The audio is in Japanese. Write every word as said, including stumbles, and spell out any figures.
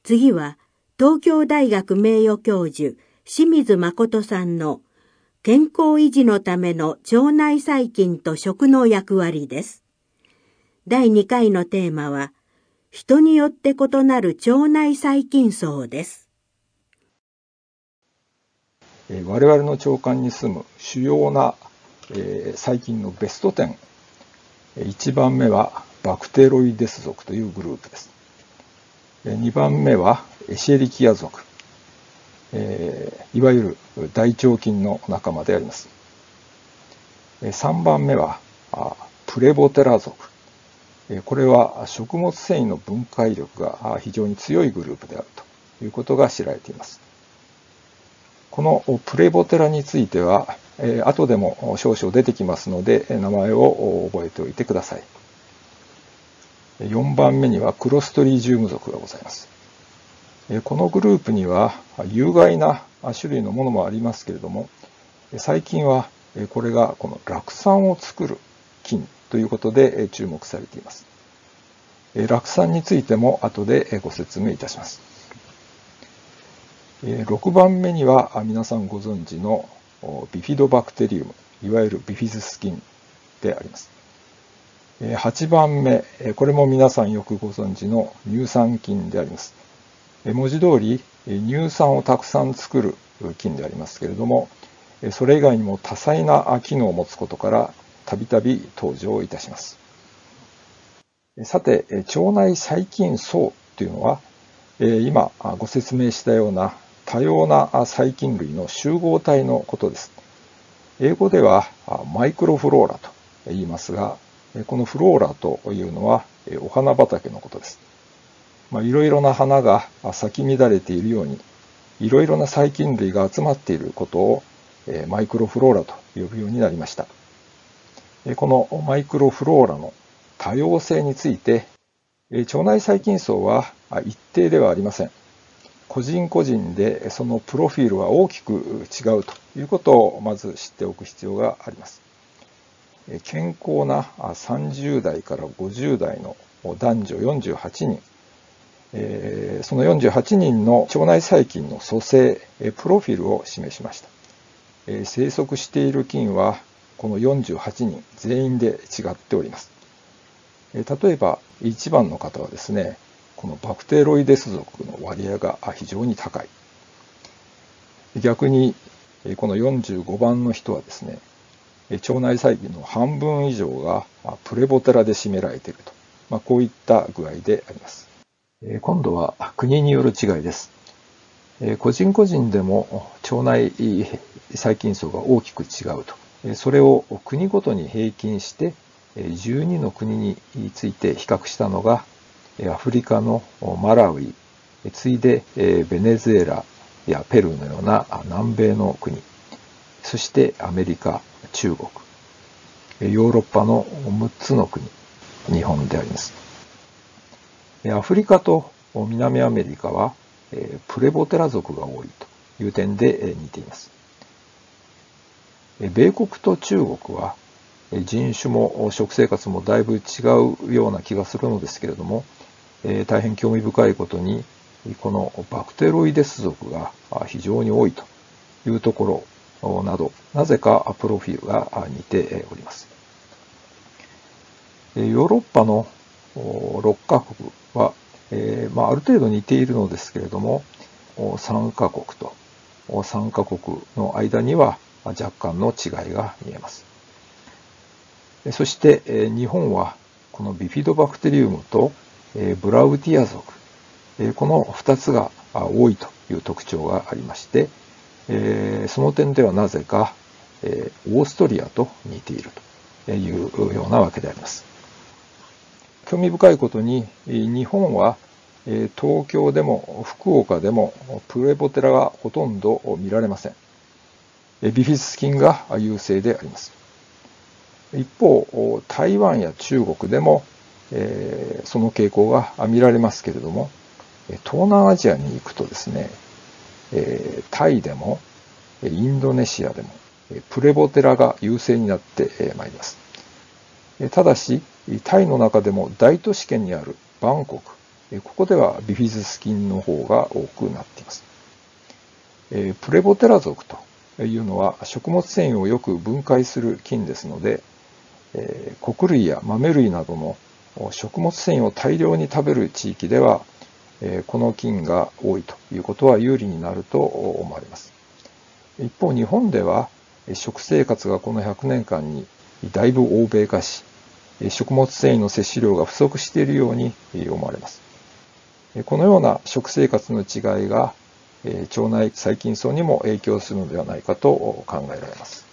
次は東京大学名誉教授清水誠さんの健康維持のための腸内細菌と食の役割です。だいにかいのテーマは人によって異なる腸内細菌層です。 我々の腸管に住む主要な細菌のベストじゅう。いちばんめはバクテロイデス属というグループです。にばんめはエシェリキア属、いわゆる大腸菌の仲間であります。さんばんめはプレボテラ属。これは食物繊維の分解力が非常に強いグループであるということが知られています。このプレボテラについては、後でも少々出てきますので、名前を覚えておいてください。よんばんめにはクロストリジウム属がございます。このグループには有害な種類のものもありますけれども、最近はこれがこの酪酸を作る菌ということで注目されています。酪酸についても後でご説明いたします。ろくばんめには皆さんご存知のビフィドバクテリウム、いわゆるビフィズス菌であります。はちばんめ、これも皆さんよくご存知の乳酸菌であります。文字通り乳酸をたくさん作る菌でありますけれども、それ以外にも多彩な機能を持つことからたびたび登場いたします。さて、腸内細菌層というのは、今ご説明したような多様な細菌類の集合体のことです。英語ではマイクロフローラと言いますが、このフローラというのはお花畑のことです。まあ、いろいろな花が咲き乱れているように、いろいろな細菌類が集まっていることをマイクロフローラと呼ぶようになりました。このマイクロフローラの多様性について、腸内細菌層は一定ではありません。個人個人でそのプロフィールは大きく違うということをまず知っておく必要があります。健康なさんじゅうだいからごじゅうだいの男女よんじゅうはちにん、そのよんじゅうはちにんの腸内細菌の組成、プロフィールを示しました。生息している菌はこのよんじゅうはちにん全員で違っております。例えばいちばんの方はですね、このバクテロイデス属の割合が非常に高い。逆にこのよんじゅうごばんの人はですね、腸内細菌の半分以上がプレボテラで占められていると、まあ、こういった具合であります。今度は国による違いです。個人個人でも腸内細菌層が大きく違うと。それを国ごとに平均してじゅうにの国について比較したのがアフリカのマラウイ、次いでベネズエラやペルーのような南米の国、そしてアメリカ、中国、ヨーロッパのむっつの国、日本であります。アフリカと南アメリカはプレボテラ属が多いという点で似ています。米国と中国は人種も食生活もだいぶ違うような気がするのですけれども、大変興味深いことにこのバクテロイデス属が非常に多いというところなど、なぜかプロフィールが似ております。ヨーロッパのろっかこくは、えーまあ、ある程度似ているのですけれども、さんかこくとさんかこくの間には若干の違いが見えます。そして日本はこのビフィドバクテリウムとブラウティア属、このふたつが多いという特徴がありまして、その点ではなぜかオーストリアと似ているというようなわけであります。興味深いことに日本は東京でも福岡でもプレボテラがほとんど見られません。ビフィズス菌が優勢であります。一方、台湾や中国でもその傾向が見られますけれども、東南アジアに行くとですね、タイでもインドネシアでもプレボテラが優勢になってまいります。ただし、タイの中でも大都市圏にあるバンコク、 ここではビフィズス菌の方が多くなっています。プレボテラ属というのは食物繊維をよく分解する菌ですので、穀類や豆類などの食物繊維を大量に食べる地域では、この菌が多いということは有利になると思われます。一方、日本では食生活がこのひゃくねんかんにだいぶ欧米化し、食物繊維の摂取量が不足しているように思われます。このような食生活の違いが腸内細菌層にも影響するのではないかと考えられます。